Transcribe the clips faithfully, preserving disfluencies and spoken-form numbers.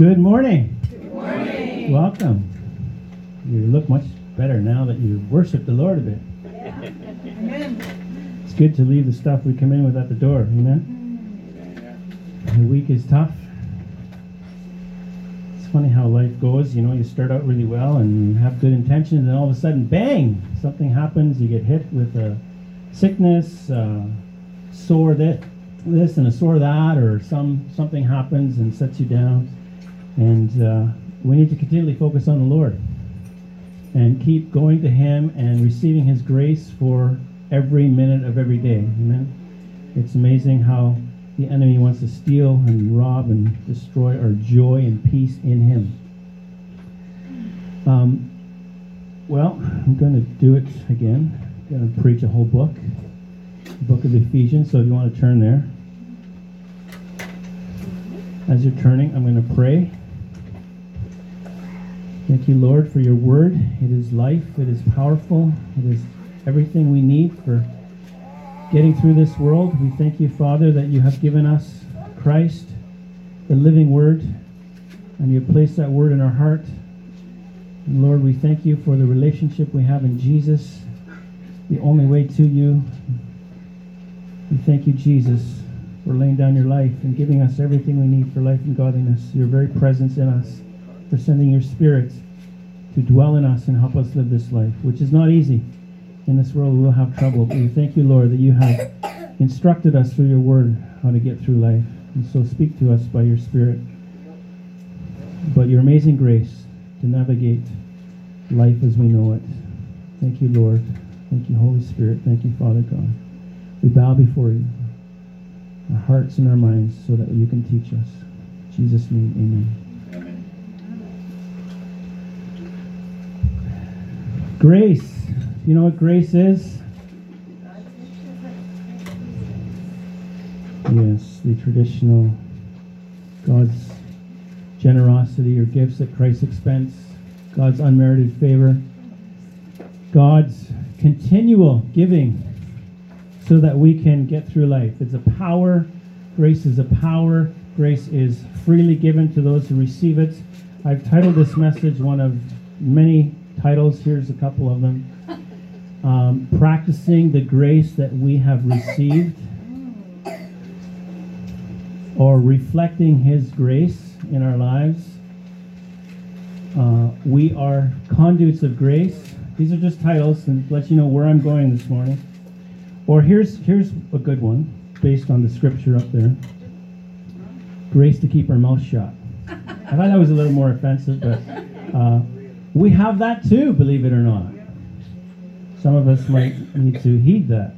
Good morning. Good morning. Welcome. You look much better now that you worship the Lord a bit. Yeah. Amen. It's good to leave the stuff we come in with at the door. Amen. The week is tough. It's funny how life goes. You know, you start out really well and you have good intentions, and all of a sudden, bang! Something happens. You get hit with a sickness, uh, sore this, this and a sore that, or some something happens and sets you down. And uh, we need to continually focus on the Lord and keep going to Him and receiving His grace for every minute of every day. Amen. It's amazing how the enemy wants to steal and rob and destroy our joy and peace in Him. Um, well, I'm going to do it again. I'm going to preach a whole book, the book of Ephesians. So if you want to turn there. As you're turning, I'm going to pray. Thank you, Lord, for your word. It is life. It is powerful. It is everything we need for getting through this world. We thank you, Father, that you have given us Christ, the living word, and you have placed that word in our heart. And Lord, we thank you for the relationship we have in Jesus, the only way to you. We thank you, Jesus, for laying down your life and giving us everything we need for life and godliness, your very presence in us, for sending your Spirit to dwell in us and help us live this life, which is not easy. In this world we will have trouble, but we thank you, Lord, that you have instructed us through your word how to get through life. And so speak to us by your Spirit, but your amazing grace to navigate life as we know it. Thank you, Lord. Thank you, Holy Spirit. Thank you, Father God. We bow before you, our hearts and our minds, so that you can teach us. In Jesus' name, amen. Grace. You know what grace is? Yes, the traditional God's generosity or gifts at Christ's expense, God's unmerited favor, God's continual giving so that we can get through life. It's a power. Grace is a power. Grace is freely given to those who receive it. I've titled this message one of many titles. Here's a couple of them. Um, practicing the grace that we have received, or reflecting His grace in our lives. Uh, we are conduits of grace. These are just titles and let you know where I'm going this morning. Or here's here's a good one based on the scripture up there. Grace to keep our mouth shut. I thought that was a little more offensive, but uh, we have that too, believe it or not. Some of us might need to heed that.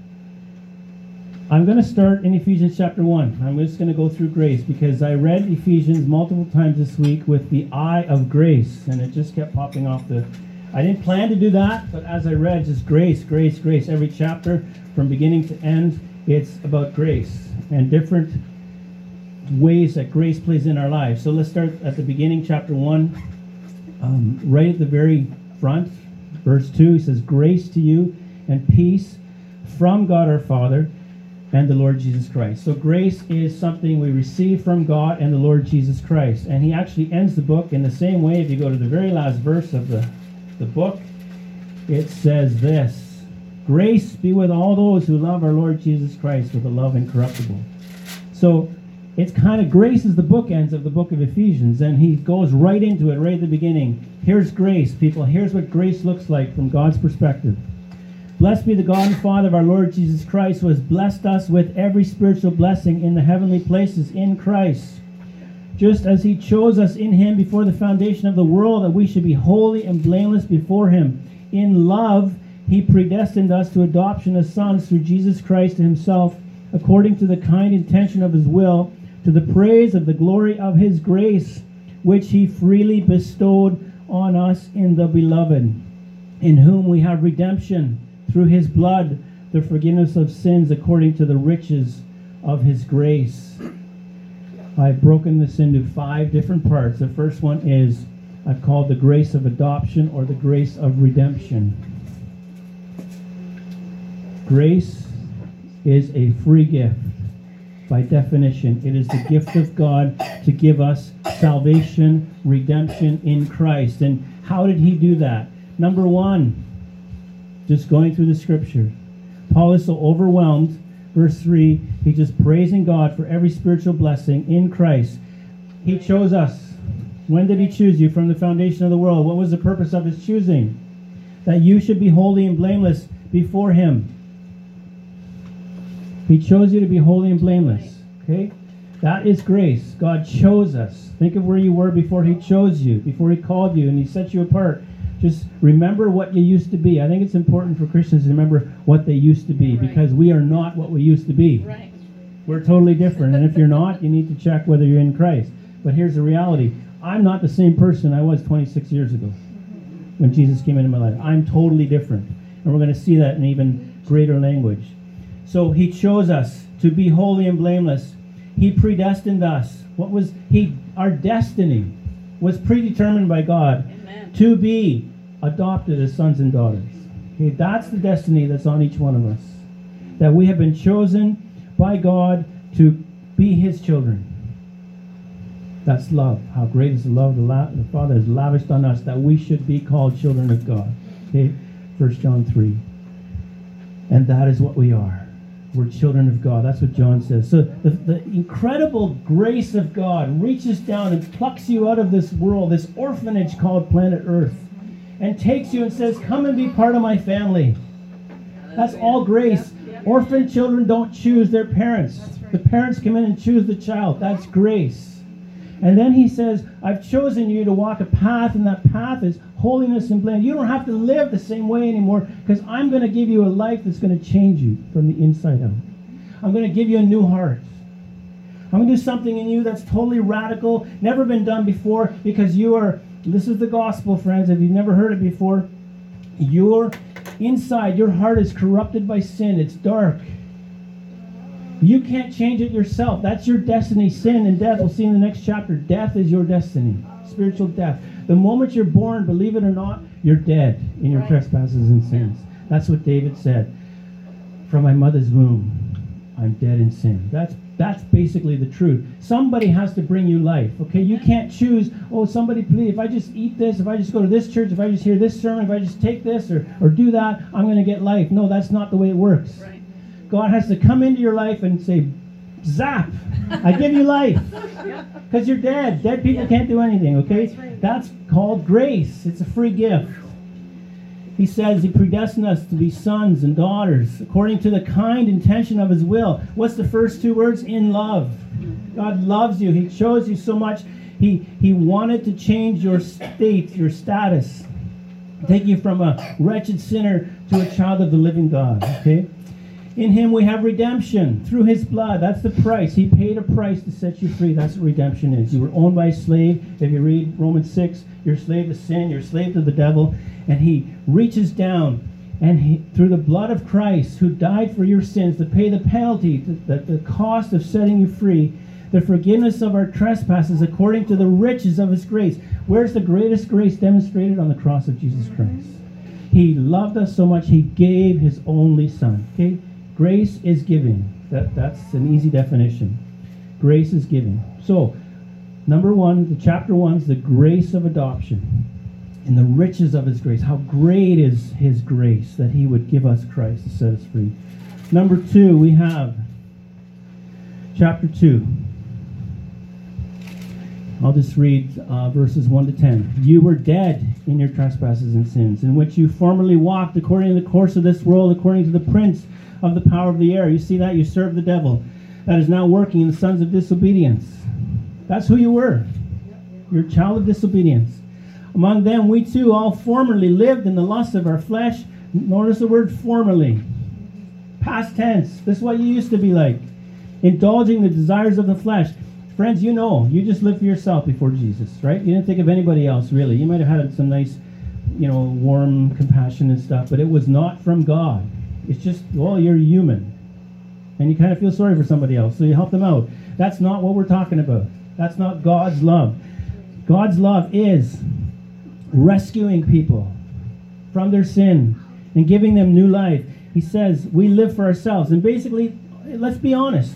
I'm going to start in Ephesians chapter one. I'm just going to go through grace because I read Ephesians multiple times this week with the eye of grace, and it just kept popping off the... I didn't plan to do that, but as I read, just grace, grace, grace. Every chapter, from beginning to end, it's about grace and different ways that grace plays in our lives. So let's start at the beginning, chapter one, um, right at the very front. Verse two, he says, grace to you and peace from God our Father and the Lord Jesus Christ. So grace is something we receive from God and the Lord Jesus Christ. And he actually ends the book in the same way. If you go to the very last verse of the, the book, it says this: grace be with all those who love our Lord Jesus Christ with a love incorruptible. So it's kind of, grace is the bookends of the book of Ephesians, and he goes right into it, right at the beginning. Here's grace, people. Here's what grace looks like from God's perspective. Blessed be the God and Father of our Lord Jesus Christ, who has blessed us with every spiritual blessing in the heavenly places in Christ, just as he chose us in him before the foundation of the world, that we should be holy and blameless before him. In love, he predestined us to adoption as sons through Jesus Christ to himself, according to the kind intention of his will, to the praise of the glory of his grace, which he freely bestowed on us in the Beloved, in whom we have redemption through his blood, the forgiveness of sins according to the riches of his grace. I've broken this into five different parts. The first one is, I've called the grace of adoption, or the grace of redemption. Grace is a free gift. By definition, it is the gift of God to give us salvation, redemption in Christ. And how did he do that? Number one, just going through the scripture. Paul is so overwhelmed. Verse three, he's just praising God for every spiritual blessing in Christ. He chose us. When did he choose you? From the foundation of the world. What was the purpose of his choosing? That you should be holy and blameless before him. He chose you to be holy and blameless. Okay? That is grace. God chose us. Think of where you were before he chose you, before he called you and he set you apart. Just remember what you used to be. I think it's important for Christians to remember what they used to be, because we are not what we used to be. Right. We're totally different. And if you're not, you need to check whether you're in Christ. But here's the reality. I'm not the same person I was twenty-six years ago when Jesus came into my life. I'm totally different. And we're going to see that in even greater language. So he chose us to be holy and blameless. He predestined us. What was he? Our destiny was predetermined by God. Amen. To be adopted as sons and daughters. Okay, that's the destiny that's on each one of us. That we have been chosen by God to be his children. That's love. How great is the love the, la- the Father has lavished on us, that we should be called children of God. Okay, First John three. And that is what we are. We're children of God. That's what John says. So the, the incredible grace of God reaches down and plucks you out of this world, this orphanage called planet Earth, and takes you and says, come and be part of my family. That's all grace. Orphan children don't choose their parents. The parents come in and choose the child. That's grace. And then he says, I've chosen you to walk a path, and that path is holiness and blameless. You don't have to live the same way anymore, because I'm going to give you a life that's going to change you from the inside out. I'm going to give you a new heart. I'm going to do something in you that's totally radical, never been done before, because you are, this is the gospel, friends, if you've never heard it before, your inside, your heart is corrupted by sin. It's dark. You can't change it yourself. That's your destiny. Sin and death. We'll see in the next chapter. Death is your destiny. Spiritual death. The moment you're born, believe it or not, you're dead in your trespasses and sins. That's what David said. From my mother's womb, I'm dead in sin. That's that's basically the truth. Somebody has to bring you life. Okay, you can't choose, oh, somebody please, if I just eat this, if I just go to this church, if I just hear this sermon, if I just take this or, or do that, I'm going to get life. No, that's not the way it works. Right. God has to come into your life and say, zap, I give you life. Because you're dead. Dead people yeah. can't do anything, okay? That's right. That's called grace. It's a free gift. He says he predestined us to be sons and daughters according to the kind intention of his will. What's the first two words? In love. God loves you. He chose you so much. He, he wanted to change your state, your status. Take you from a wretched sinner to a child of the living God, okay? In him we have redemption through his blood. That's the price. He paid a price to set you free. That's what redemption is. You were owned by a slave. If you read Romans six, you're a slave to sin. You're a slave to the devil. And he reaches down and he, through the blood of Christ, who died for your sins to pay the penalty, the, the, the cost of setting you free, the forgiveness of our trespasses according to the riches of his grace. Where's the greatest grace demonstrated? On the cross of Jesus Christ. He loved us so much, he gave his only son. Okay? Grace is giving. That, that's an easy definition. Grace is giving. So, number one, the chapter one is the grace of adoption and the riches of his grace. How great is his grace that he would give us Christ to set us free. Number two, we have chapter two. I'll just read uh, verses one to ten. You were dead in your trespasses and sins, in which you formerly walked according to the course of this world, according to the prince of the power of the air. You see that? You serve the devil that is now working in the sons of disobedience. That's who you were. You're a child of disobedience. Among them we too all formerly lived in the lust of our flesh. Notice the word formerly. Past tense. This is what you used to be like. Indulging the desires of the flesh. Friends, you know, you just lived for yourself before Jesus, right? You didn't think of anybody else, really. You might have had some nice, you know, warm compassion and stuff, but it was not from God. It's just, well, you're human. And you kind of feel sorry for somebody else, so you help them out. That's not what we're talking about. That's not God's love. God's love is rescuing people from their sin and giving them new life. He says we live for ourselves. And basically, let's be honest.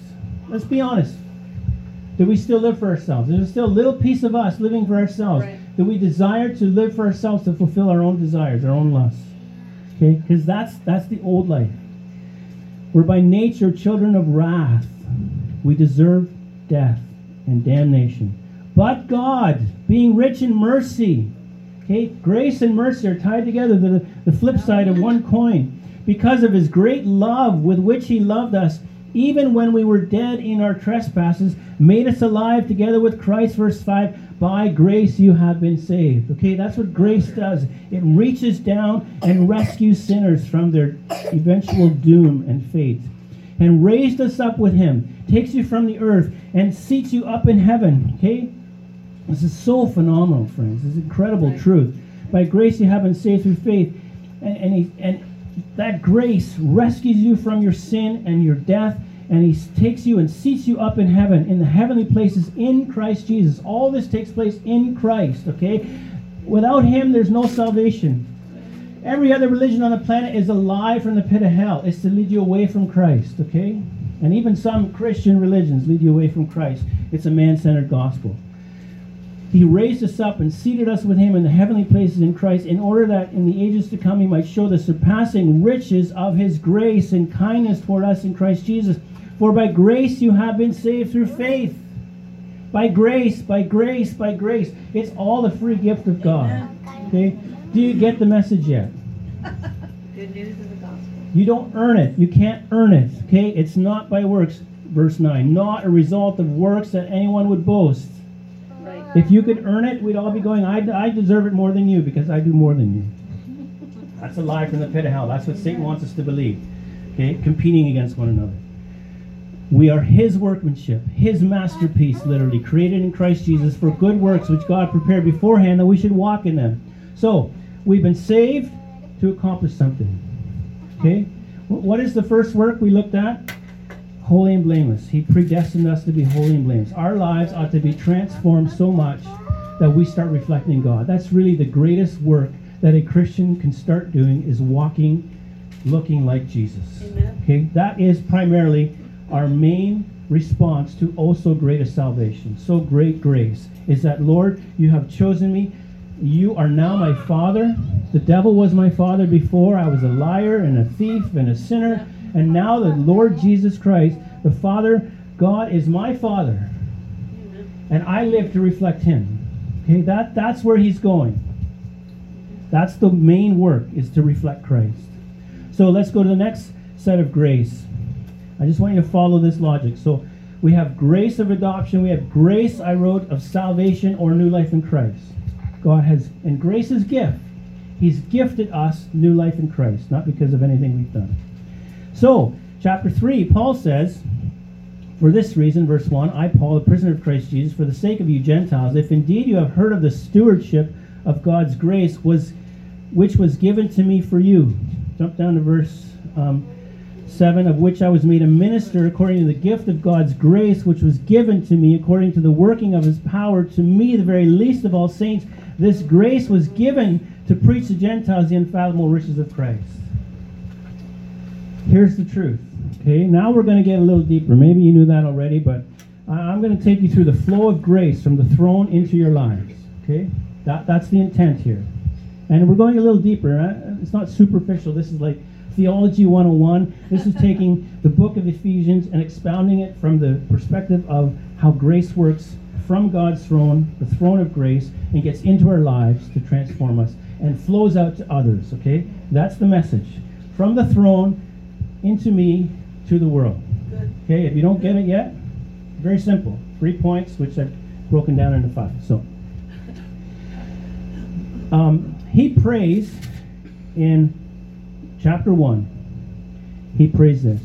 Let's be honest. Do we still live for ourselves? There's still a little piece of us living for ourselves. Right. Do we desire to live for ourselves to fulfill our own desires, our own lusts? Okay, because that's that's the old life. We're by nature children of wrath. We deserve death and damnation. But God, being rich in mercy, okay, grace and mercy are tied together, the, the flip side of one coin. Because of his great love with which he loved us, even when we were dead in our trespasses, made us alive together with Christ. Verse five, by grace you have been saved. Okay, that's what grace does. It reaches down and rescues sinners from their eventual doom and fate. And raised us up with him, takes you from the earth, and seats you up in heaven. Okay? This is so phenomenal, friends. This is incredible right. truth. By grace you have been saved through faith. And, and, he, and that grace rescues you from your sin and your death, and he takes you and seats you up in heaven, in the heavenly places in Christ Jesus. All this takes place in Christ, okay? Without him, there's no salvation. Every other religion on the planet is a lie from the pit of hell. It's to lead you away from Christ, okay? And even some Christian religions lead you away from Christ. It's a man-centered gospel. He raised us up and seated us with him in the heavenly places in Christ, in order that in the ages to come he might show the surpassing riches of his grace and kindness toward us in Christ Jesus. For by grace you have been saved through faith. By grace, by grace, by grace. It's all the free gift of God. Okay? Do you get the message yet? Good news of the gospel. You don't earn it. You can't earn it. Okay? It's not by works. Verse nine. Not a result of works that anyone would boast. Right. If you could earn it, we'd all be going, I, I deserve it more than you because I do more than you. That's a lie from the pit of hell. That's what Satan wants us to believe. Okay? Competing against one another. We are his workmanship, his masterpiece, literally, created in Christ Jesus for good works which God prepared beforehand that we should walk in them. So, we've been saved to accomplish something. Okay? What is the first work we looked at? Holy and blameless. He predestined us to be holy and blameless. Our lives ought to be transformed so much that we start reflecting God. That's really the greatest work that a Christian can start doing, is walking, looking like Jesus. Amen. Okay? That is primarily our main response to oh so great a salvation, so great grace, is that, Lord, you have chosen me. You are now my father. The devil was my father before. I was a liar and a thief and a sinner. And now the Lord Jesus Christ, the Father, God, is my Father. And I live to reflect him. Okay, that, that's where he's going. That's the main work, is to reflect Christ. So let's go to the next set of grace. I just want you to follow this logic. So we have grace of adoption. We have grace, I wrote, of salvation or new life in Christ. God has, and grace is gift. He's gifted us new life in Christ, not because of anything we've done. So, chapter three, Paul says, for this reason, verse one, I, Paul, a prisoner of Christ Jesus, for the sake of you Gentiles, if indeed you have heard of the stewardship of God's grace, was which was given to me for you. Jump down to verse um, seven, of which I was made a minister according to the gift of God's grace, which was given to me according to the working of his power. To me, the very least of all saints, this grace was given to preach to Gentiles the unfathomable riches of Christ. Here's the truth. Okay, now we're going to get a little deeper. Maybe you knew that already, but I'm going to take you through the flow of grace from the throne into your lives. Okay, that, that's the intent here. And we're going a little deeper. It's not superficial. This is like Theology one oh one. This is taking the book of Ephesians and expounding it from the perspective of how grace works from God's throne, the throne of grace, and gets into our lives to transform us and flows out to others. Okay, that's the message. From the throne into me, to the world. Good. Okay, if you don't get it yet, very simple. Three points, which I've broken down into five. So, um, he prays in chapter one. He prays this,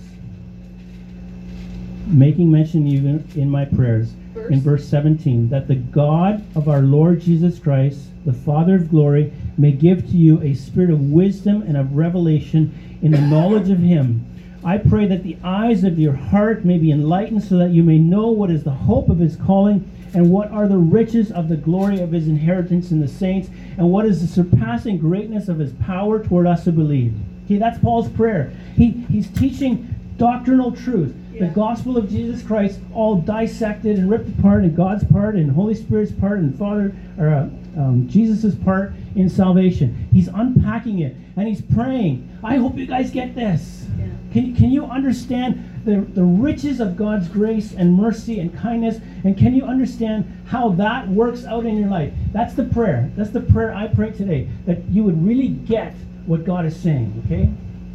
making mention even in my prayers, Verse. in verse seventeen, that the God of our Lord Jesus Christ, the Father of glory, may give to you a spirit of wisdom and of revelation in the knowledge of him. I pray that the eyes of your heart may be enlightened, so that you may know what is the hope of his calling, and what are the riches of the glory of his inheritance in the saints, and what is the surpassing greatness of his power toward us who believe. Okay, that's Paul's prayer. He, he's teaching doctrinal truth. Yeah. The gospel of Jesus Christ, all dissected and ripped apart, and God's part, and Holy Spirit's part, and Father, or uh, um, Jesus' part in salvation. He's unpacking it, and he's praying. I hope you guys get this. Yeah. Can, can you understand the, the riches of God's grace and mercy and kindness? And can you understand how that works out in your life? That's the prayer. That's the prayer I pray today, that you would really get what God is saying, okay?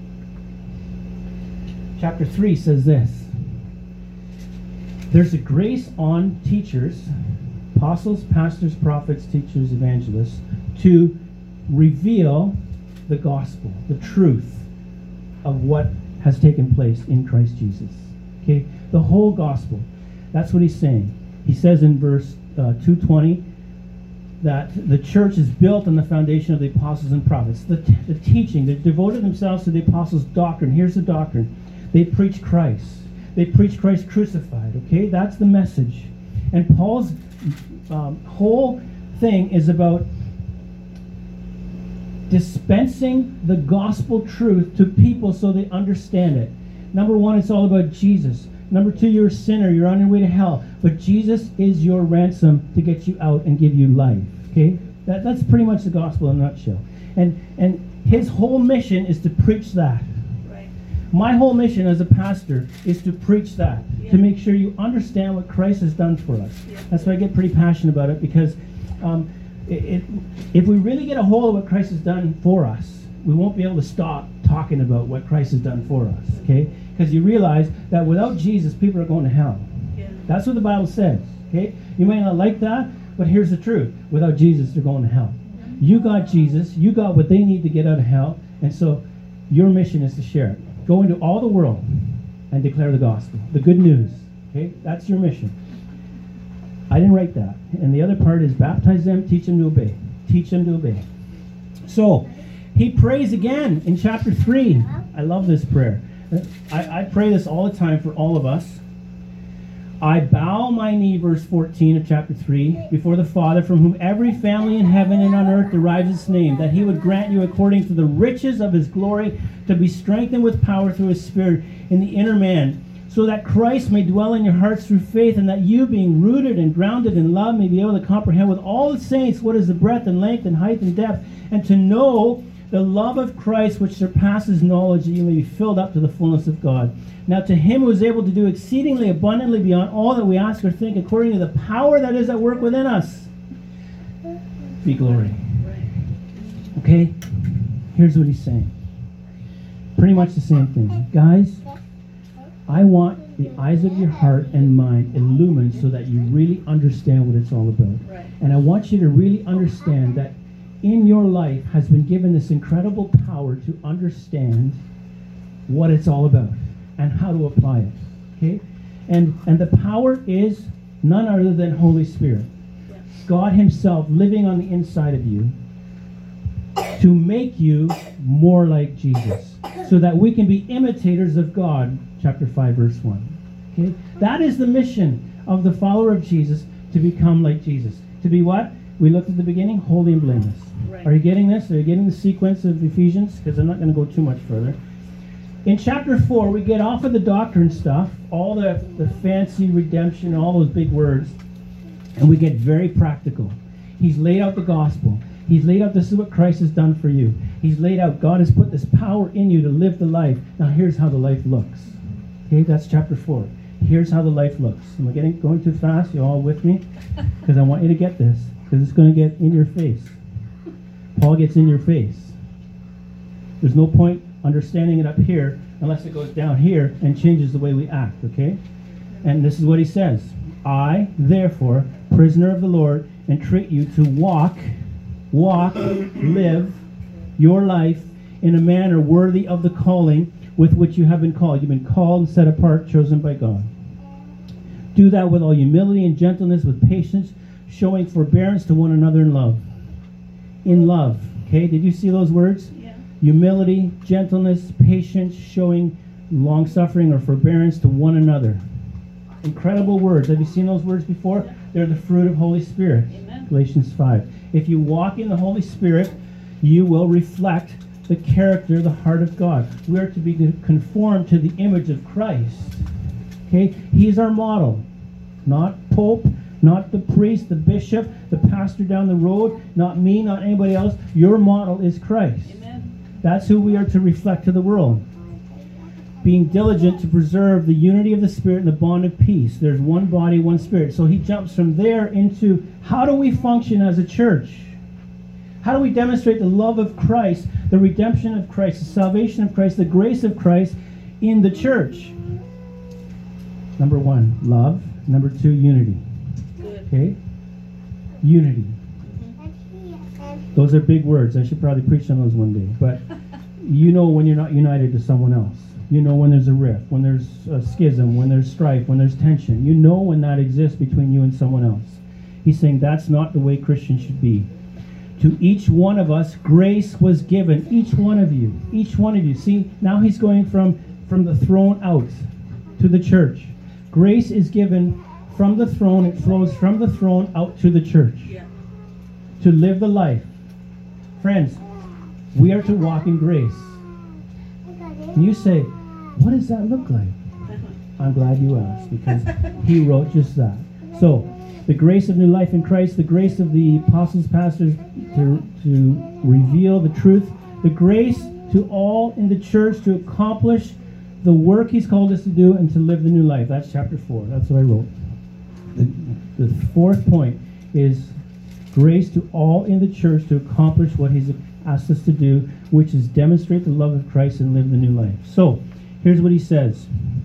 Chapter three says this. There's a grace on teachers, apostles, pastors, prophets, teachers, evangelists, to reveal the gospel, the truth of what has taken place in Christ Jesus. Okay? The whole gospel. That's what he's saying. He says in verse uh, two twenty that the church is built on the foundation of the apostles and prophets. The, t- the teaching, they devoted themselves to the apostles' doctrine. Here's the doctrine. They preach Christ. They preach Christ crucified. Okay? That's the message. And Paul's um, whole thing is about dispensing the gospel truth to people so they understand it. Number one, it's all about Jesus. Number two, you're a sinner. You're on your way to hell. But Jesus is your ransom to get you out and give you life. Okay? That, that's pretty much the gospel in a nutshell. And, and his whole mission is to preach that. Right. My whole mission as a pastor is to preach that. Yeah. To make sure you understand what Christ has done for us. Yeah. That's why I get pretty passionate about it, because um, it, it, if we really get a hold of what Christ has done for us, we won't be able to stop talking about what Christ has done for us, okay? Because you realize that without Jesus, people are going to hell. Yeah. That's what the Bible says, okay? You may not like that, but here's the truth. Without Jesus, they're going to hell. You got Jesus. You got what they need to get out of hell. And so your mission is to share it. Go into all the world and declare the gospel, the good news, okay? That's your mission. I didn't write that. And the other part is baptize them, teach them to obey. Teach them to obey. So, he prays again in chapter three. I love this prayer. I, I pray this all the time for all of us. I bow my knee, verse fourteen of chapter three, before the Father, from whom every family in heaven and on earth derives its name, that he would grant you according to the riches of his glory to be strengthened with power through his Spirit in the inner man, so that Christ may dwell in your hearts through faith, and that you, being rooted and grounded in love, may be able to comprehend with all the saints what is the breadth and length and height and depth, and to know the love of Christ which surpasses knowledge, that you may be filled up to the fullness of God. Now to him who is able to do exceedingly abundantly beyond all that we ask or think, according to the power that is at work within us, be glory. Okay? Here's what he's saying. Pretty much the same thing. Guys, I want the eyes of your heart and mind illumined so that you really understand what it's all about. Right. And I want you to really understand that in your life has been given this incredible power to understand what it's all about and how to apply it. Okay? And and the power is none other than Holy Spirit. Yeah. God himself living on the inside of you to make you more like Jesus, so that we can be imitators of God, chapter five, verse one. Okay? That is the mission of the follower of Jesus, to become like Jesus. To be what? We looked at the beginning, holy and blameless. Right. Are you getting this? Are you getting the sequence of Ephesians? Because I'm not going to go too much further. In chapter four, we get off of the doctrine stuff, all the, the fancy redemption, all those big words, and we get very practical. He's laid out the gospel. He's laid out, this is what Christ has done for you. He's laid out, God has put this power in you to live the life. Now here's how the life looks. Okay, that's chapter four. Here's how the life looks. Am I getting going too fast? You all with me? Because I want you to get this, because it's going to get in your face. Paul gets in your face. There's no point understanding it up here unless it goes down here and changes the way we act, okay? And this is what he says. I, therefore, prisoner of the Lord, entreat you to walk, walk, live your life in a manner worthy of the calling with which you have been called. You've been called and set apart, chosen by God. Do that with all humility and gentleness, with patience, showing forbearance to one another in love. In love. Okay, did you see those words? Yeah. Humility, gentleness, patience, showing long-suffering or forbearance to one another. Incredible words. Have you seen those words before? Yeah. They're the fruit of Holy Spirit. Amen. Galatians five. If you walk in the Holy Spirit, you will reflect the character, the heart of God. We are to be conformed to the image of Christ. Okay? He's our model. Not Pope, not the priest, the bishop, the pastor down the road, not me, not anybody else. Your model is Christ. Amen. That's who we are to reflect to the world. Being diligent to preserve the unity of the Spirit and the bond of peace. There's one body, one Spirit. So he jumps from there into how do we function as a church? How do we demonstrate the love of Christ, the redemption of Christ, the salvation of Christ, the grace of Christ in the church? Number one, love. Number two, unity. Good. Okay? Unity. Those are big words. I should probably preach on those one day. But you know when you're not united to someone else. You know when there's a rift, when there's a schism, when there's strife, when there's tension. You know when that exists between you and someone else. He's saying that's not the way Christians should be. To each one of us, grace was given. Each one of you. Each one of you. See, now he's going from, from the throne out to the church. Grace is given from the throne. It flows from the throne out to the church. Yeah. To live the life. Friends, we are to walk in grace. And you say, what does that look like? I'm glad you asked, because he wrote just that. So, the grace of new life in Christ, the grace of the apostles, pastors to, to reveal the truth, the grace to all in the church to accomplish the work he's called us to do and to live the new life. That's chapter four. That's what I wrote. The, the fourth point is grace to all in the church to accomplish what he's asked us to do, which is demonstrate the love of Christ and live the new life. So, here's what he says.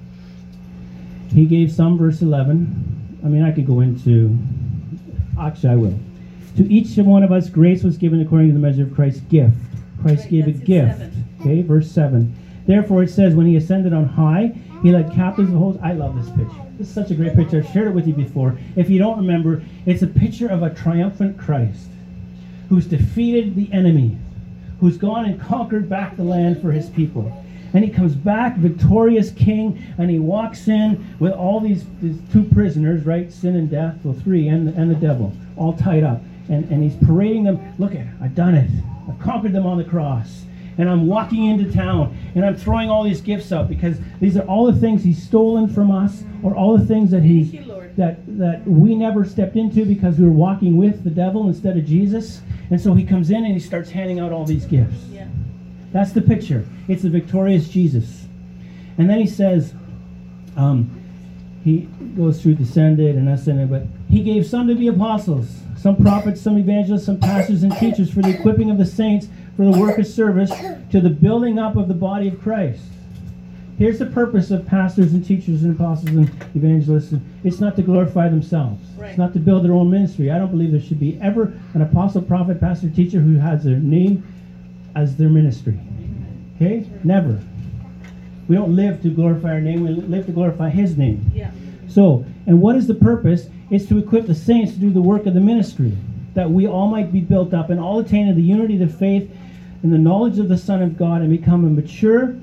He gave some, verse eleven. I mean, I could go into, actually I will. To each one of us, grace was given according to the measure of Christ's gift. Christ Right, gave a that's in gift. seven. Okay, verse seven. Therefore it says, when he ascended on high, he led captives of hosts. I love this picture. This is such a great picture. I've shared it with you before. If you don't remember, it's a picture of a triumphant Christ who's defeated the enemy, who's gone and conquered back the land for his people. And he comes back, victorious king, and he walks in with all these, these two prisoners, right? Sin and death, well, three, and, and the devil, all tied up. And, and he's parading them. Look at it, I've done it. I've conquered them on the cross. And I'm walking into town, and I'm throwing all these gifts out, because these are all the things he's stolen from us, or all the things that he Thank you, Lord. that that we never stepped into because we were walking with the devil instead of Jesus. And so he comes in and he starts handing out all these gifts. Yeah. That's the picture. It's the victorious Jesus. And then he says, um, he goes through descended and ascended, but he gave some to be apostles, some prophets, some evangelists, some pastors and teachers for the equipping of the saints, for the work of service, to the building up of the body of Christ. Here's the purpose of pastors and teachers and apostles and evangelists. It's not to glorify themselves. Right. It's not to build their own ministry. I don't believe there should be ever an apostle, prophet, pastor, teacher who has their name as their ministry. Okay? Never. We don't live to glorify our name. We live to glorify his name. Yeah. So, and what is the purpose? It's to equip the saints to do the work of the ministry, that we all might be built up and all attain to the unity of the faith and the knowledge of the Son of God, and become a mature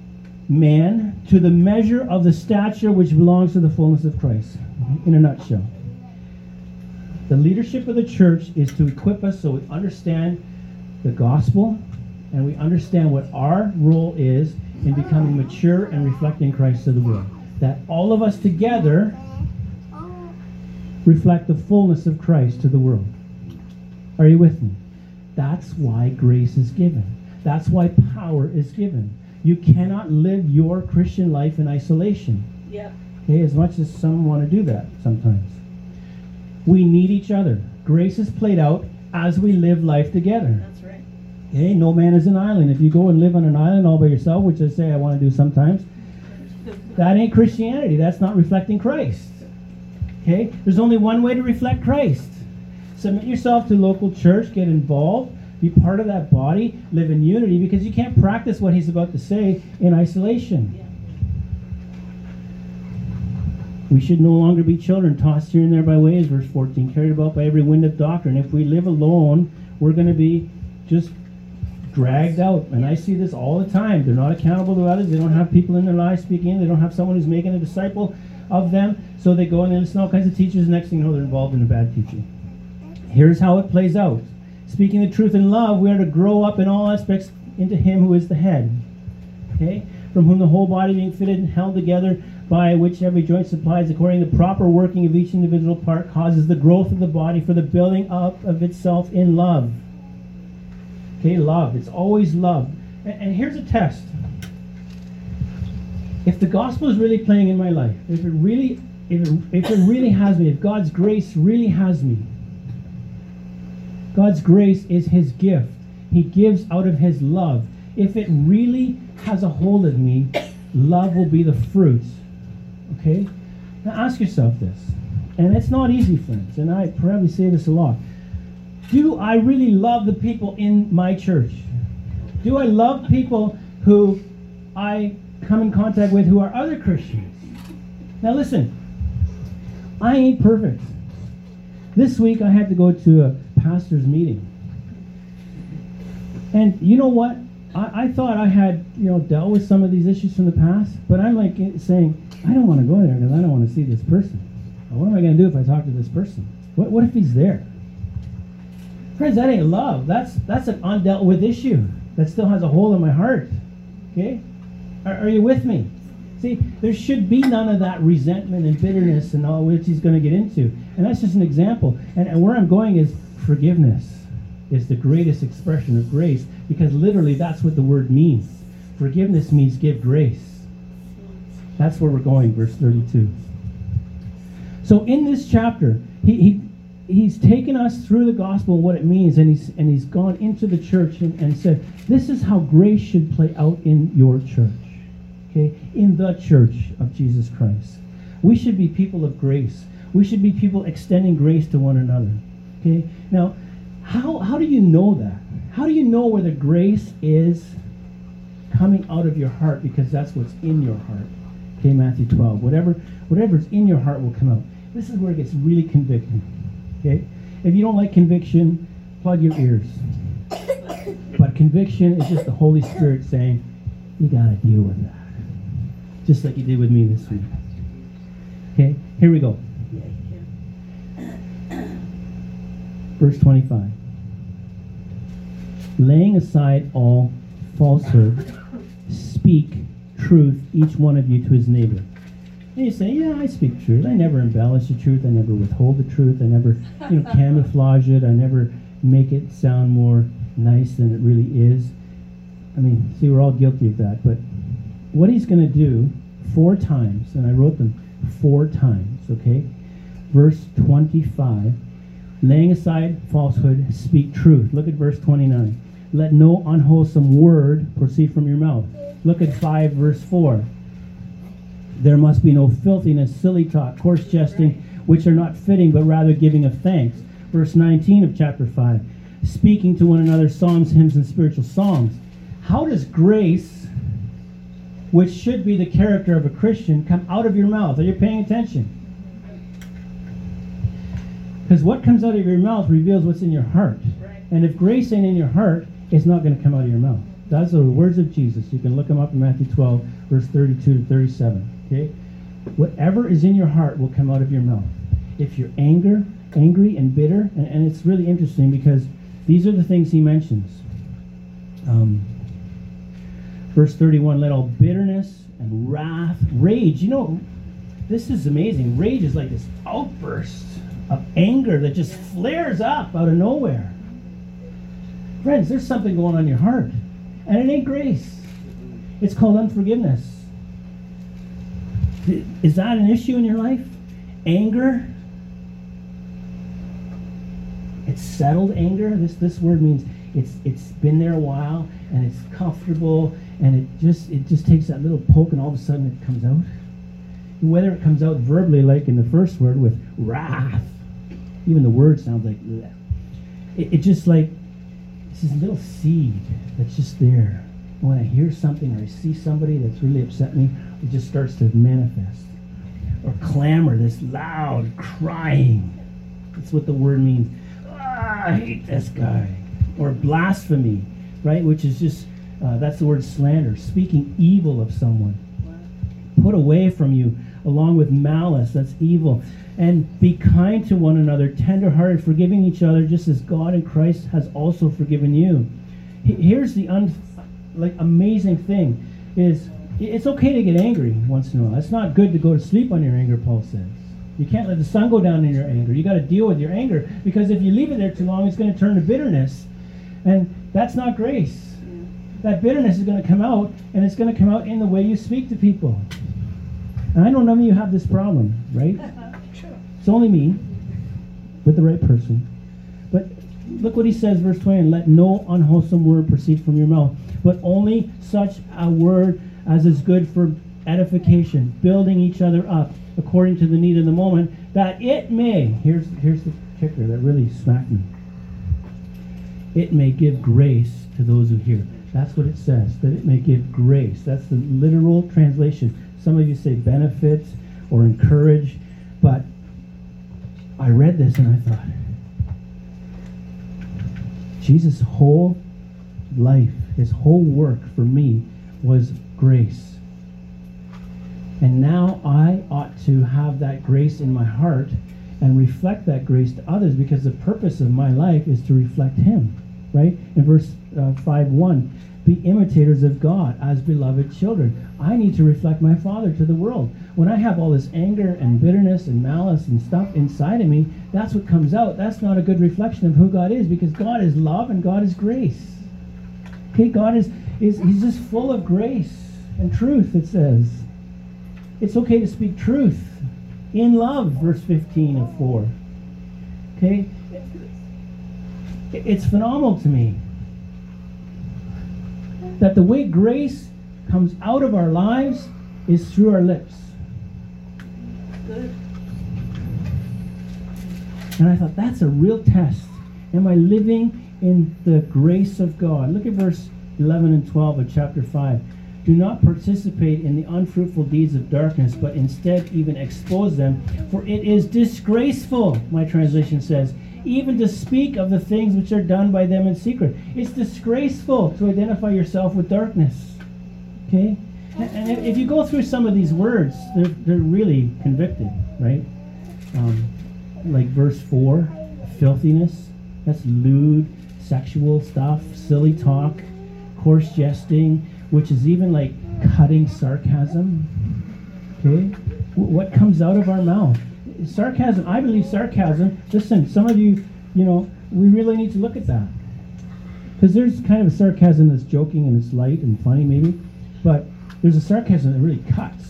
man to the measure of the stature which belongs to the fullness of Christ. In a nutshell, the leadership of the church is to equip us so we understand the gospel and we understand what our role is in becoming mature and reflecting Christ to the world. That all of us together reflect the fullness of Christ to the world. Are you with me? That's why grace is given. That's why power is given. You cannot live your Christian life in isolation. Yeah. Okay, as much as some want to do that sometimes. We need each other. Grace is played out as we live life together. That's right. Okay, no man is an island. If you go and live on an island all by yourself, which I say I want to do sometimes, that ain't Christianity. That's not reflecting Christ. Okay, there's only one way to reflect Christ. Submit yourself to local church, get involved, be part of that body, live in unity, because you can't practice what he's about to say in isolation. Yeah. We should no longer be children, tossed here and there by waves, verse fourteen, carried about by every wind of doctrine. If we live alone, we're going to be just dragged out. And I see this all the time. They're not accountable to others. They don't have people in their lives speaking. They don't have someone who's making a disciple of them. So they go and they listen to all kinds of teachers. Next thing you know, they're involved in a bad teaching. Here's how it plays out. Speaking the truth in love, we are to grow up in all aspects into him who is the head. Okay? From whom the whole body being fitted and held together by which every joint supplies according to the proper working of each individual part causes the growth of the body for the building up of itself in love. Okay, love. It's always love. And, and here's a test. If the gospel is really playing in my life, if it really, if it, if it really has me, if God's grace really has me, God's grace is his gift. He gives out of his love. If it really has a hold of me, love will be the fruit. Okay? Now ask yourself this. And it's not easy, friends. And I probably say this a lot. Do I really love the people in my church? Do I love people who I come in contact with who are other Christians? Now listen. I ain't perfect. This week I had to go to a pastor's meeting. And you know what? I, I thought I had, you know, dealt with some of these issues from the past, but I'm like saying, I don't want to go there because I don't want to see this person. What am I going to do if I talk to this person? What, what if he's there? Friends, that ain't love. That's that's an undealt with issue that still has a hold on my heart. Okay? Are, are you with me? See, there should be none of that resentment and bitterness and all which he's going to get into. And that's just an example. And, and where I'm going is forgiveness is the greatest expression of grace, because literally that's what the word means. Forgiveness means give grace. That's where we're going, verse thirty-two. So in this chapter, he, he he's taken us through the gospel and what it means, and he's and he's gone into the church and, and said, this is how grace should play out in your church. Okay? In the church of Jesus Christ. We should be people of grace. We should be people extending grace to one another. Okay? Now, how how do you know that? How do you know whether grace is coming out of your heart? Because that's what's in your heart. Okay, Matthew twelve. Whatever whatever's in your heart will come out. This is where it gets really convicting. Okay? If you don't like conviction, plug your ears. But conviction is just the Holy Spirit saying, you got to deal with that. Just like you did with me this week. Okay? Here we go. Verse twenty-five. Laying aside all falsehood, speak truth, each one of you, to his neighbor. And you say, yeah, I speak truth. I never embellish the truth. I never withhold the truth. I never, you know, camouflage it. I never make it sound more nice than it really is. I mean, see, we're all guilty of that. But what he's going to do four times, and I wrote them four times, okay? Verse twenty-five, laying aside falsehood, speak truth. Look at verse twenty-nine. Let no unwholesome word proceed from your mouth. Look at five, verse four. There must be no filthiness, silly talk, coarse jesting, which are not fitting, but rather giving of thanks. Verse nineteen of chapter five. Speaking to one another psalms, hymns, and spiritual songs. How does grace, which should be the character of a Christian, come out of your mouth? Are you paying attention? Because what comes out of your mouth reveals what's in your heart. Right. And if grace ain't in your heart, it's not going to come out of your mouth. Those are the words of Jesus. You can look them up in Matthew twelve, verse thirty-two to thirty-seven. Okay? Whatever is in your heart will come out of your mouth. If you're anger, angry and bitter, and, and it's really interesting because these are the things he mentions. Um, verse thirty-one, let all bitterness and wrath, rage. You know, this is amazing. Rage is like this outburst of anger that just flares up out of nowhere. Friends, there's something going on in your heart. And it ain't grace. It's called unforgiveness. Is that an issue in your life? Anger? It's settled anger. This this word means it's it's been there a while and it's comfortable, and it just it just takes that little poke and all of a sudden it comes out. Whether it comes out verbally like in the first word with wrath, even the word sounds like bleh. It, it just like it's this little seed that's just there. When I hear something or I see somebody that's really upset me, it just starts to manifest. Or clamor, this loud crying. That's what the word means. Ah, I hate this guy. Or blasphemy, right? Which is just, uh, that's the word slander. Speaking evil of someone. Put away from you, along with malice. That's evil. And be kind to one another, tender-hearted, forgiving each other, just as God in Christ has also forgiven you. Here's the un- like amazing thing is it's okay to get angry once in a while. It's not good to go to sleep on your anger, Paul says. You can't let the sun go down in your anger. You got to deal with your anger, because if you leave it there too long, it's going to turn to bitterness. And that's not grace. That bitterness is going to come out, and it's going to come out in the way you speak to people. And I know none of you have this problem, right? It's only me with the right person. But look what he says, verse twenty, and let no unwholesome word proceed from your mouth, but only such a word as is good for edification, building each other up according to the need of the moment, that it may, here's, here's the kicker that really smacked me, it may give grace to those who hear. That's what it says, that it may give grace. That's the literal translation. Some of you say benefit or encourage, but I read this and I thought, Jesus' whole life, his whole work for me was grace. And now I ought to have that grace in my heart and reflect that grace to others, because the purpose of my life is to reflect him, right? In verse uh, five one, be imitators of God as beloved children. I need to reflect my Father to the world. When I have all this anger and bitterness and malice and stuff inside of me, that's what comes out. That's not a good reflection of who God is, because God is love and God is grace. Okay, God is, is he's just full of grace and truth, it says. It's okay to speak truth in love, verse fifteen of four. Okay? It's phenomenal to me that the way grace comes out of our lives is through our lips. Good. And I thought, that's a real test. Am I living in the grace of God? Look at verse eleven and twelve of chapter five. Do not participate in the unfruitful deeds of darkness, but instead even expose them, for it is disgraceful, my translation says, even to speak of the things which are done by them in secret. It's disgraceful to identify yourself with darkness. Okay? And if you go through some of these words, they're, they're really convicting, right? Um, like verse four, filthiness, that's lewd, sexual stuff, silly talk, coarse jesting, which is even like cutting sarcasm. Okay? What comes out of our mouth? Sarcasm, I believe sarcasm, listen, some of you, you know, we really need to look at that. Because there's kind of a sarcasm that's joking and it's light and funny maybe, but there's a sarcasm that really cuts.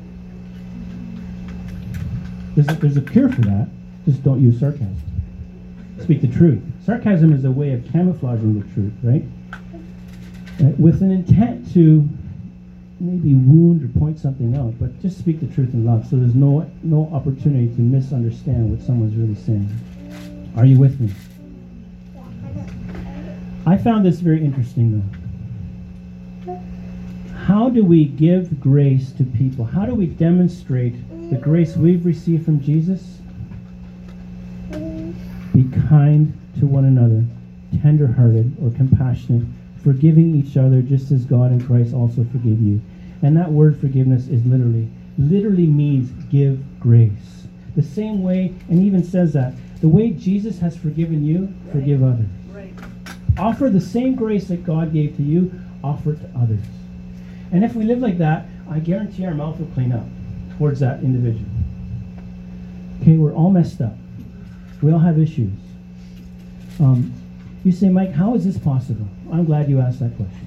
There's a, there's a cure for that, just don't use sarcasm. Speak the truth. Sarcasm is a way of camouflaging the truth, right? Uh, with an intent to maybe wound or point something out, but just speak the truth in love, so there's no no opportunity to misunderstand what someone's really saying. Are you with me? I found this very interesting though. How do we give grace to people? How do we demonstrate the grace we've received from Jesus? Be kind to one another, tender-hearted or compassionate, forgiving each other just as God in Christ also forgave you. And that word forgiveness is literally, literally means give grace. The same way, and even says that, the way Jesus has forgiven you, right. Forgive others. Right. Offer the same grace that God gave to you, offer it to others. And if we live like that, I guarantee our mouth will clean up towards that individual. Okay, we're all messed up. We all have issues. Um, you say, Mike, how is this possible? I'm glad you asked that question.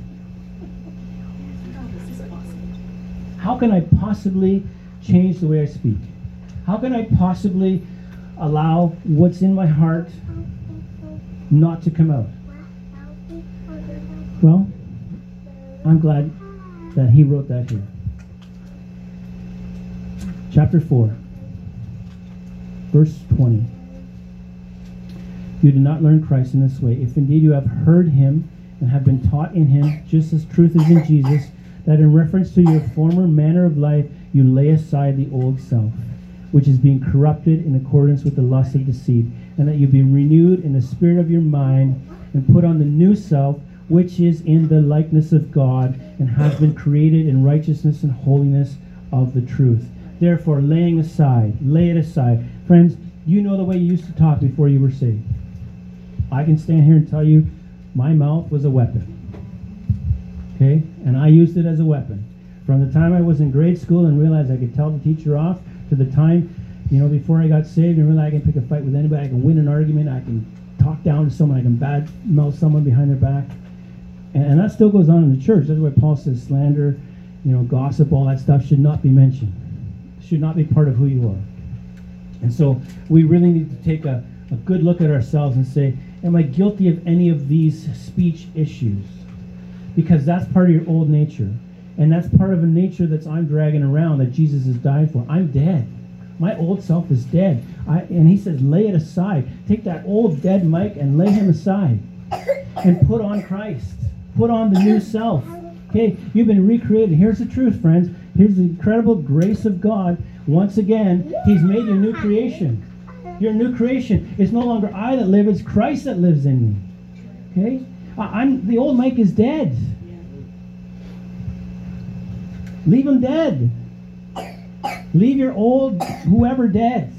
How can I possibly change the way I speak? How can I possibly allow what's in my heart not to come out? Well, I'm glad that he wrote that here. Chapter four, verse twenty. You did not learn Christ in this way. If indeed you have heard him and have been taught in him, just as truth is in Jesus, that in reference to your former manner of life, you lay aside the old self, which is being corrupted in accordance with the lust of deceit, and that you be renewed in the spirit of your mind, and put on the new self, which is in the likeness of God, and has been created in righteousness and holiness of the truth. Therefore, laying aside, lay it aside. Friends, you know the way you used to talk before you were saved. I can stand here and tell you, my mouth was a weapon. Okay? And I used it as a weapon. From the time I was in grade school and realized I could tell the teacher off, to the time, you know, before I got saved and realized I can pick a fight with anybody, I can win an argument, I can talk down to someone, I can bad mouth someone behind their back. And, and that still goes on in the church. That's why Paul says slander, you know, gossip, all that stuff should not be mentioned. Should not be part of who you are. And so we really need to take a, a good look at ourselves and say, am I guilty of any of these speech issues? Because that's part of your old nature. And that's part of a nature that's I'm dragging around that Jesus has died for. I'm dead. My old self is dead. I, and he says, lay it aside. Take that old dead Mike and lay him aside. And put on Christ. Put on the new self. Okay, you've been recreated. Here's the truth, friends. Here's the incredible grace of God. Once again, he's made you a new creation. You're a new creation. It's no longer I that live, it's Christ that lives in me. Okay? I'm the old Mike is dead. Leave him dead. Leave your old whoever dead.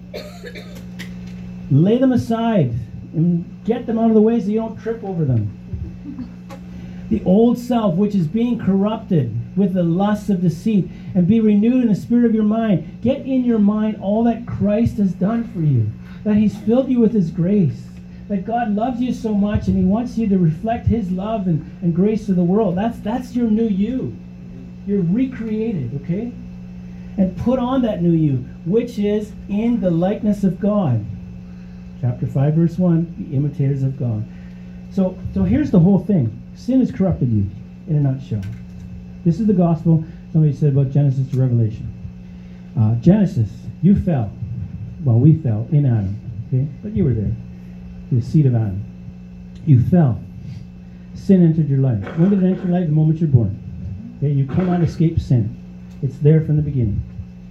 Lay them aside and get them out of the way so you don't trip over them. The old self, which is being corrupted with the lusts of deceit, and be renewed in the spirit of your mind. Get in your mind all that Christ has done for you, that he's filled you with his grace, that God loves you so much and he wants you to reflect his love and, and grace to the world. That's, that's your new you. You're recreated, okay? And put on that new you, which is in the likeness of God. Chapter five, verse one, be imitators of God. So, so here's the whole thing. Sin has corrupted you, in a nutshell. This is the gospel. Somebody said about Genesis to Revelation. Uh, Genesis, you fell. Well, we fell in Adam, okay? But you were there. The seed of Adam. You fell. Sin entered your life. When did it enter your life? The moment you're born. Okay, you cannot escape sin. It's there from the beginning.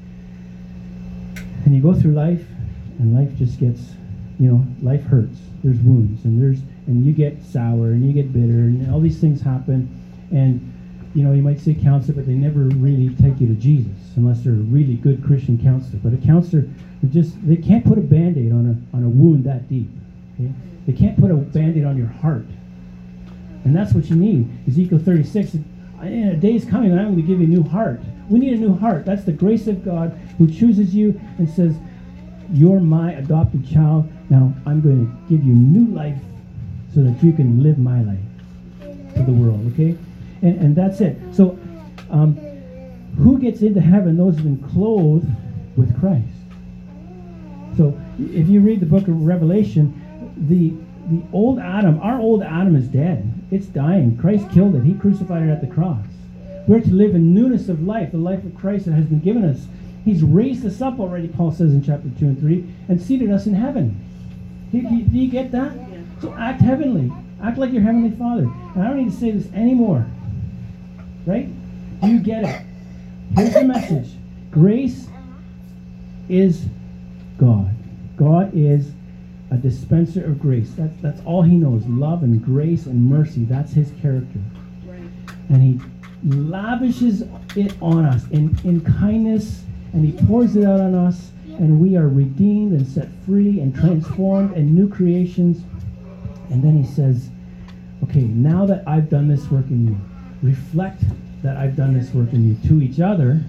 And you go through life, and life just gets, you know, life hurts. There's wounds, and there's, and you get sour, and you get bitter, and all these things happen. And, you know, you might say counselor, but they never really take you to Jesus, unless they're a really good Christian counselor. But a counselor, they just, they can't put a Band-Aid on a, on a wound that deep. Okay? They can't put a Band-Aid on your heart. And that's what you need. Ezekiel thirty-six, in a day's coming, I'm going to give you a new heart. We need a new heart. That's the grace of God who chooses you and says, you're my adopted child. Now I'm going to give you new life so that you can live my life to the world, okay? And, and that's it. So um, who gets into heaven? Those who have been clothed with Christ. So if you read the book of Revelation, the, the old Adam, our old Adam is dead. It's dying. Christ killed it. He crucified it at the cross. We're to live in newness of life, the life of Christ that has been given us. He's raised us up already, Paul says in chapter two and three, and seated us in heaven. Do, do, do you get that? Yeah. So act heavenly. Act like your heavenly Father. And I don't need to say this anymore. Right? Do you get it? Here's the message. Grace is God. God is a dispenser of grace. That's, that's all he knows. Love and grace and mercy. That's his character. Right. And he lavishes it on us in, in kindness, and he pours it out on us, and we are redeemed and set free and transformed and new creations. And then he says, okay, now that I've done this work in you, reflect that I've done this work in you to each other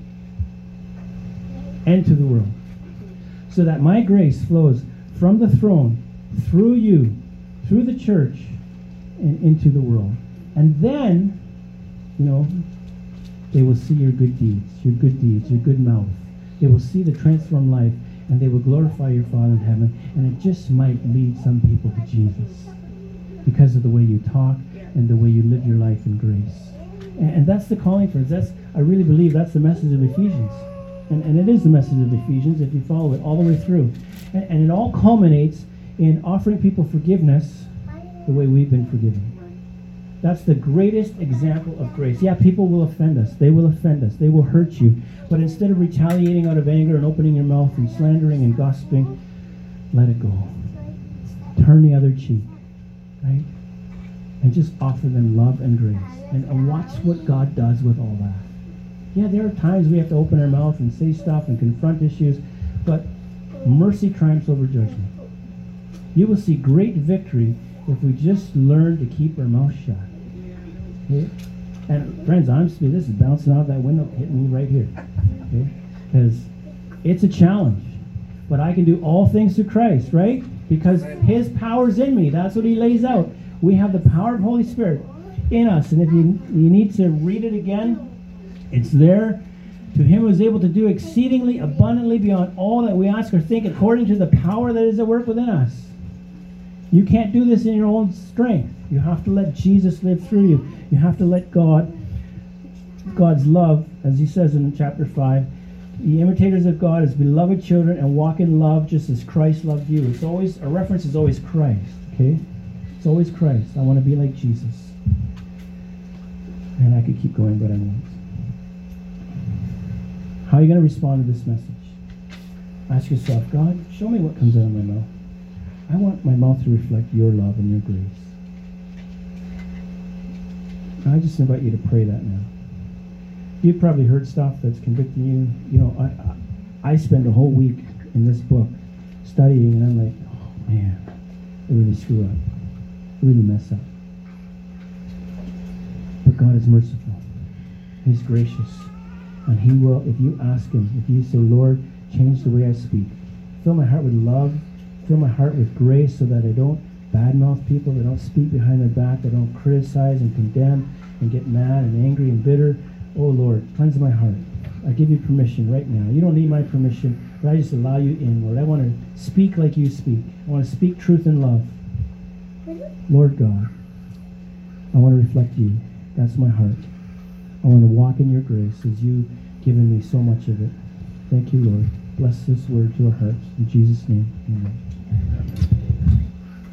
and to the world, so that my grace flows from the throne, through you, through the church, and into the world. And then, you know, they will see your good deeds, your good deeds, your good mouth. They will see the transformed life, and they will glorify your Father in heaven. And it just might lead some people to Jesus because of the way you talk and the way you live your life in grace. And, and that's the calling for us. That's, I really believe that's the message of Ephesians. And, and it is the message of Ephesians if you follow it all the way through. And, and it all culminates in offering people forgiveness the way we've been forgiven. That's the greatest example of grace. Yeah, people will offend us. They will offend us. They will hurt you. But instead of retaliating out of anger and opening your mouth and slandering and gossiping, let it go. Turn the other cheek, right? And just offer them love and grace. And, and watch what God does with all that. Yeah, there are times we have to open our mouth and say stuff and confront issues, but mercy triumphs over judgment. You will see great victory if we just learn to keep our mouth shut. Okay? And friends, I'm speaking. This is bouncing off that window, hitting me right here. Okay? Because it's a challenge. But I can do all things through Christ, right? Because His power's in me. That's what He lays out. We have the power of Holy Spirit in us. And if you, you need to read it again, it's there. To Him who is able to do exceedingly abundantly beyond all that we ask or think, according to the power that is at work within us. You can't do this in your own strength. You have to let Jesus live through you. You have to let God, God's love, as He says in chapter five, the imitators of God as beloved children and walk in love just as Christ loved you. It's always, a reference is always Christ, okay? It's always Christ. I want to be like Jesus. And I could keep going, but I won't. How are you going to respond to this message? Ask yourself, God, show me what comes out of my mouth. I want my mouth to reflect your love and your grace. I just invite you to pray that now. You've probably heard stuff that's convicting you. You know, I, I, I spend a whole week in this book studying, and I'm like, oh man, I really screw up. I really mess up. But God is merciful. He's gracious. And He will, if you ask Him, if you say, Lord, change the way I speak. Fill my heart with love. Fill my heart with grace so that I don't badmouth people, that I don't speak behind their back, that I don't criticize and condemn and get mad and angry and bitter. Oh, Lord, cleanse my heart. I give you permission right now. You don't need my permission, but I just allow you in, Lord. I want to speak like you speak. I want to speak truth and love. Lord God, I want to reflect you. That's my heart. I want to walk in your grace as you've given me so much of it. Thank you, Lord. Bless this word to our hearts. In Jesus' name, amen.